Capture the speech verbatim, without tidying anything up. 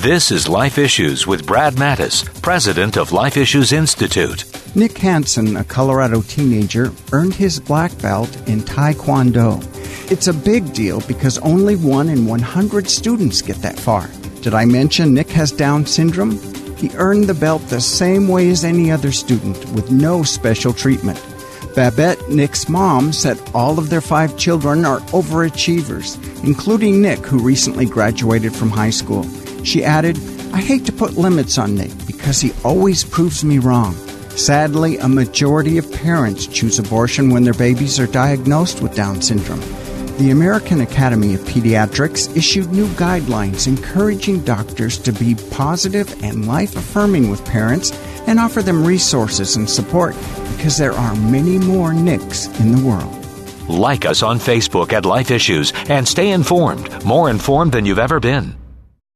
This is Life Issues with Brad Mattis, president of Life Issues Institute. Nick Hansen, a Colorado teenager, earned his black belt in Taekwondo. It's a big deal because only one in one hundred students get that far. Did I mention Nick has Down syndrome? He earned the belt the same way as any other student, with no special treatment. Babette, Nick's mom, said all of their five children are overachievers, including Nick, who recently graduated from high school. She added, "I hate to put limits on Nick because he always proves me wrong." Sadly, a majority of parents choose abortion when their babies are diagnosed with Down syndrome. The American Academy of Pediatrics issued new guidelines encouraging doctors to be positive and life-affirming with parents and offer them resources and support because there are many more Nicks in the world. Like us on Facebook at Life Issues and stay informed, more informed than you've ever been.